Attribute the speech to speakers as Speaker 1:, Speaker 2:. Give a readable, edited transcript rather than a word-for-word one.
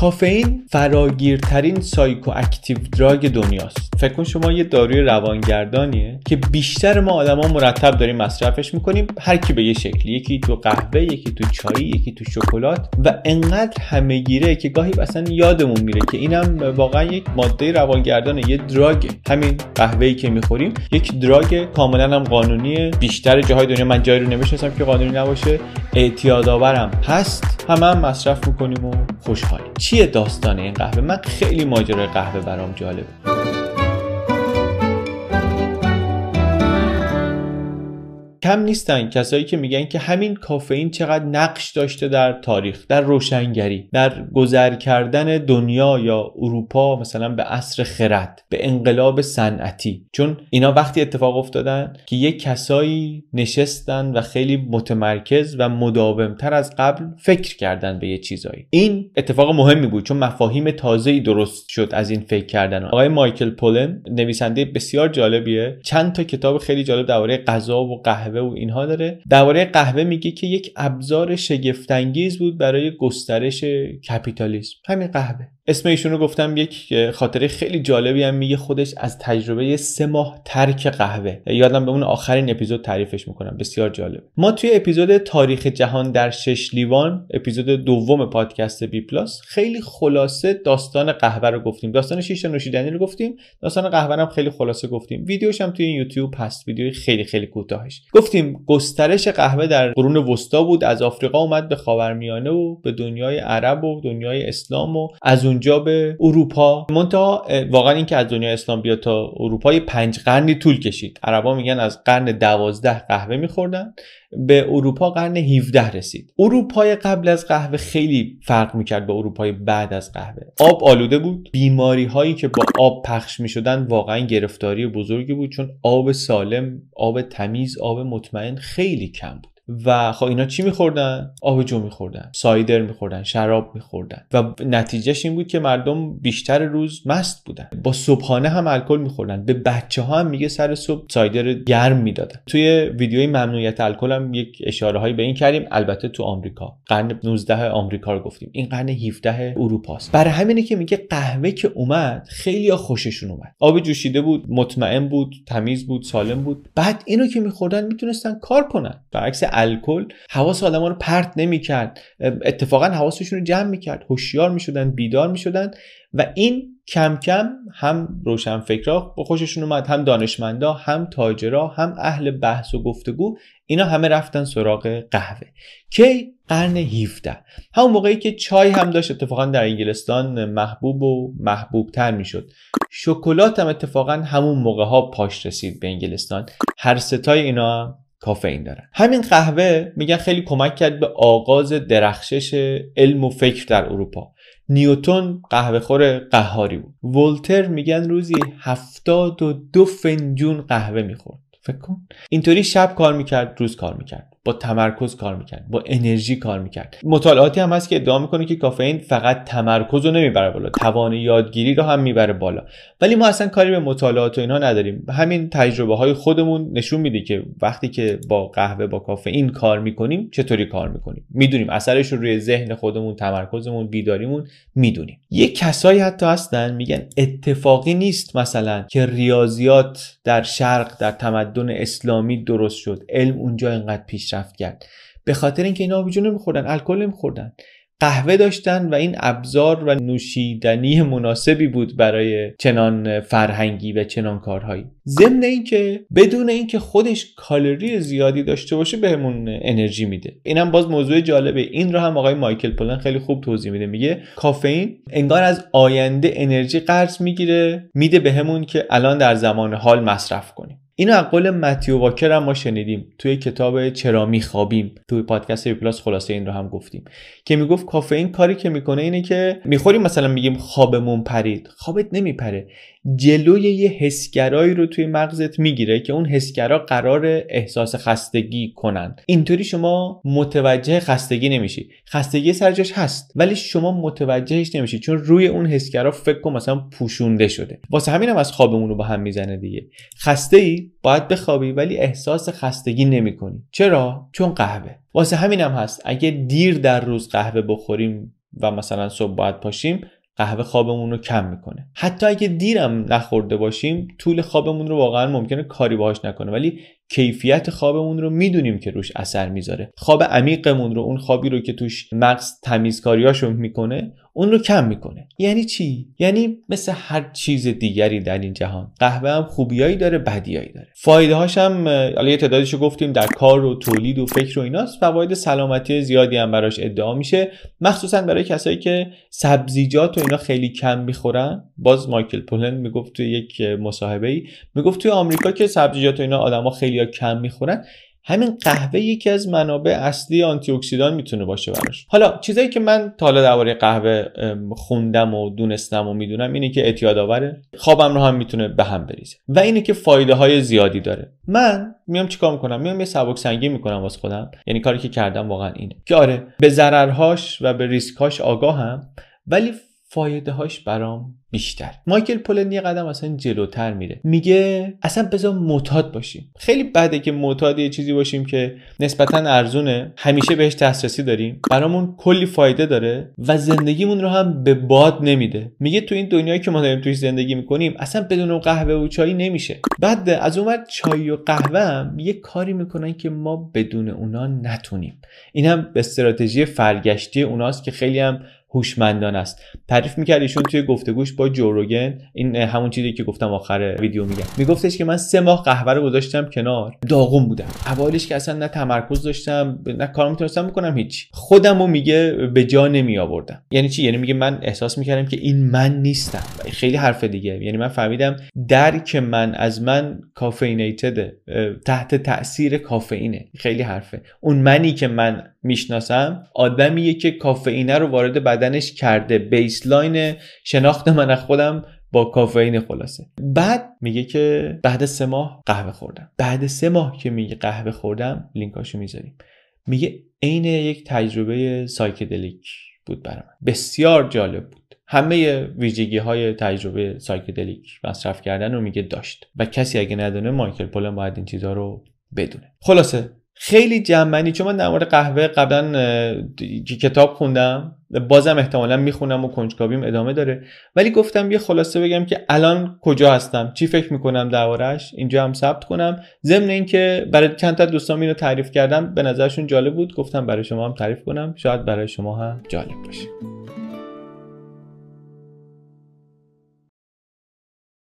Speaker 1: کافئین فراگیرترین سایکواکتیو دراگ دنیاست. فکر کن شما یه داروی روانگردانیه که بیشتر ما آدما مرتب داریم مصرفش میکنیم، هر کی به یه شکلی، یکی تو قهوه، یکی تو چای، یکی تو شکلات، و انقدر همه‌گیره که گاهی اصلا یادمون میره که اینم واقعا یک ماده روانگردانه، یه دراگ. همین قهوه‌ای که میخوریم یک دراگ کاملا هم قانونیه. بیشتر جاهای دنیا، من جایی رو نمیشناسم که قانونی نباشه، اعتیادآورم هست، هم مصرف میکنیم و خوشحالیم. چیه داستان این قهوه؟ من خیلی ماجرای قهوه برام جالبه. کم نیستن کسایی که میگن که همین کافئین چقدر نقش داشته در تاریخ، در روشنگری، در گذر کردن دنیا یا اروپا مثلا به عصر خرد، به انقلاب صنعتی. چون اینا وقتی اتفاق افتادن که یک کسایی نشستن و خیلی متمرکز و مداومتر از قبل فکر کردن به یه چیزایی. این اتفاق مهمی بود چون مفاهیم تازه‌ای درست شد از این فکر کردن. آقای مایکل پولن نویسنده بسیار جالبیه، چند تا کتاب خیلی جالب درباره غذا و قهوه و اینها داره. درباره قهوه میگه که یک ابزار شگفت‌انگیز بود برای گسترش کپیتالیسم. همین قهوه. اسم ایشونو گفتم. یک خاطره خیلی جالبی هم میگه خودش از تجربه 3 ماه ترک قهوه. یادم به اون آخرین اپیزود تعریفش میکنم، بسیار جالب. ما توی اپیزود تاریخ جهان در 6 لیوان، اپیزود دوم پادکست بی پلاس، خیلی خلاصه داستان قهوه رو گفتیم. داستان شیشه نوشیدنی رو گفتیم، داستان قهوه هم خیلی خلاصه گفتیم. ویدیوش هم توی یوتیوب هست، ویدیوی خیلی خیلی کوتاهش. گفتیم گسترش قهوه در قرون وسطا بود، از آفریقا اومد به خاورمیانه و به دنیای عرب و دنیای اسلام و از اونجا به اروپا. منتها واقعا این که از دنیای اسلام بیاد تا اروپا 5 قرنی طول کشید. عربا میگن از قرن 12 قهوه میخوردن، به اروپا قرن 17 رسید. اروپای قبل از قهوه خیلی فرق میکرد با اروپای بعد از قهوه. آب آلوده بود، بیماری هایی که با آب پخش میشدن واقعا گرفتاری بزرگی بود، چون آب سالم، آب تمیز، آب مطمئن خیلی کم بود. و خب اینا چی میخوردن؟ آبجو میخوردن، سایدر میخوردن، شراب میخوردن، و نتیجهش این بود که مردم بیشتر روز مست بودن. با صبحانه هم الکل میخوردن. به بچه ها هم میگه سر صبح سایدر گرم میدادن. توی ویدیوی ممنوعیت الکل هم یک اشاره هایی به این کردیم. البته تو آمریکا قرن 19 آمریکا رو گفتیم، این قرن 17 اروپاست. برای همینه که میگه قهوه که اومد خیلی‌ها خوششون اومد. آب جوشیده بود، مطمئن بود، تمیز بود، سالم بود. بعد اینو که میخوردن میتونستن کار کنن. برعکس الکل حواس آدم‌ها رو پرت نمی‌کرد، اتفاقا حواسشون رو جمع می‌کرد، هوشیار می‌شدن، بیدار می‌شدن، و این کم کم هم روشنفکرا خوششون اومد، هم دانشمندا، هم تاجرا، هم اهل بحث و گفتگو، اینا همه رفتن سراغ قهوه. کی؟ قرن 17. همون موقعی که چای هم داشت اتفاقا در انگلستان محبوب و محبوبتر میشد. شکلات هم اتفاقا همون موقع‌ها پاش رسید به انگلستان. هر ستای اینا کافئین دارن. همین قهوه میگن خیلی کمک کرد به آغاز درخشش علم و فکر در اروپا. نیوتن قهوه خور قهاری بود. ولتر میگن روزی 72 فنجون قهوه میخورد. فکر کن. اینطوری شب کار میکرد، روز کار میکرد، با تمرکز کار میکرد، با انرژی کار میکرد. مطالعاتی هم هست که ادعا میکنه که کافئین فقط تمرکز رو نمیبره بالا، توان یادگیری رو هم میبره بالا. ولی ما اصلا کاری به مطالعات و اینها نداریم. همین تجربه های خودمون نشون میده که وقتی که با قهوه، با کافئین کار میکنیم چطوری کار میکنیم، میدونیم اثرش رو روی ذهن خودمون، تمرکزمون، بیداریمون میدونیم. یک کسایی حتی هستن میگن اتفاقی نیست مثلا که ریاضیات در شرق، در تمدن اسلامی درست شد، علم اونجا اینقدر پیشرفت کرد، به خاطر اینکه اینا آبجو نمیخوردن، الکل نمیخوردن، قهوه داشتن و این ابزار و نوشیدنی مناسبی بود برای چنان فرهنگی و چنان کارهایی. ضمن اینکه بدون اینکه خودش کالری زیادی داشته باشه بهمون انرژی میده. اینم باز موضوع جالبه. این رو هم آقای مایکل پولن خیلی خوب توضیح میده. میگه کافئین انگار از آینده انرژی قرض میگیره، میده بهمون که الان در زمان حال مصرف کنیم. اینو از قول متیو واکر هم ما شنیدیم توی کتاب چرا میخوابیم، توی پادکست بی پلاس خلاصه این رو هم گفتیم که میگفت کافئین کاری که میکنه اینه که میخوریم مثلا میگیم خوابمون پرید، خوابت نمیپره، جلوی یه حسگرایی رو توی مغزت میگیره که اون حسگرا قرار احساس خستگی کنن. اینطوری شما متوجه خستگی نمیشی. خستگی سر جاش هست ولی شما متوجهش نمیشی چون روی اون حسگرا فکر کن مثلا پوشونده شده. واسه همینم از خوابمون رو با هم میزنه دیگه. خسته‌ای باید بخوابی ولی احساس خستگی نمیکنی. چرا؟ چون قهوه. واسه همینم هست اگه دیر در روز قهوه بخوریم و مثلا صبح باید پاشیم، قهوه خوابمون رو کم میکنه. حتی اگه دیرم نخورده باشیم، طول خوابمون رو واقعا ممکنه کاری باهاش نکنه، ولی کیفیت خوابمون رو میدونیم که روش اثر میذاره. خواب عمیقمون رو، اون خوابی رو که توش مغز تمیزکاریاشو میکنه، اون رو کم میکنه. یعنی چی؟ یعنی مثل هر چیز دیگری در این جهان، قهوه هم خوبیایی داره، بدیایی داره. فایده هاش هم حالا یه تعدادیشو گفتیم، در کار و تولید و فکر و ایناست. فواید سلامتی زیادی هم براش ادعا میشه، مخصوصا برای کسایی که سبزیجات و اینا خیلی کم میخورن. باز مایکل پولن میگفت توی یک مصاحبه‌ای، میگفت توی آمریکا که سبزیجات و اینا آدما خیلی کم میخورن، همین قهوه یکی از منابع اصلی آنتی اکسیدان میتونه باشه براش. حالا چیزایی که من تا حالا درباره قهوه خوندم و دونستم و میدونم اینه که اعتیادآوره، خوابم رو هم میتونه به هم بریزه و اینه که فایده های زیادی داره. من میام چیکار میکنم؟ میام یه سبک سنگی میکنم واسه خودم. یعنی کاری که کردم واقعا اینه که آره، به ضررهاش و به ریسکاش آگاهم، ولی فایده هاش برام بیشتر. مایکل پولن یه قدم اصلا جلوتر میره، میگه اصلا بذار معتاد باشیم. خیلی بده که معتاد یه چیزی باشیم که نسبتا ارزونه، همیشه بهش دسترسی داریم، برامون کلی فایده داره و زندگیمون رو هم به باد نمیده. میگه تو این دنیایی که ما داریم توش زندگی میکنیم اصلا بدون قهوه و چای نمیشه. بعد از اون ور چای و قهوه هم یه کاری میکنن که ما بدون اونا نتونیم. این هم استراتژی فرگشتی اوناست که خیلی هم هوشمندانه است. تعریف می‌کرد ایشون توی گفتگوش با جو روگن، این همون چیزی که گفتم آخر ویدیو میگم، میگفتش که من 3 ماه قهوه رو گذاشتم کنار، داغون بودم. اوایلش که اصلا نه تمرکز داشتم، نه کار میتونستم بکنم، هیچ. خودمو میگه به جا نمی آوردم. یعنی چی؟ یعنی میگه من احساس میکردم که این من نیستم. خیلی حرف دیگه. یعنی من فهمیدم درک من از من کافئینیتد، تحت تاثیر کافئینه. خیلی حرفه. اون منی که من میشناسم آدمیه که کافئین رو وارد بدنش کرده. بیسلاین شناخت من از خودم با کافئین خلاصه. بعد میگه که بعد 3 ماه قهوه خوردم. بعد 3 ماه که میگه قهوه خوردم، لینکاشو میذاریم، میگه عین یک تجربه سایکدلیک بود برام. بسیار جالب بود. همه ویژگی های تجربه سایکدلیک مصرف کردن رو میگه داشت و کسی اگه ندونه مایکل پولن باید این چیزا رو بدونه. خلاصه خیلی جمعنی، چون من در مورد قهوه قبلا کتاب خوندم، بازم احتمالا میخونم و کنجکاویم ادامه داره، ولی گفتم یه خلاصه بگم که الان کجا هستم، چی فکر میکنم دربارش، اینجا هم ثبت کنم. ضمن اینکه برای چند تا دوستام اینو تعریف کردم، به نظرشون جالب بود، گفتم برای شما هم تعریف کنم، شاید برای شما هم جالب باشه.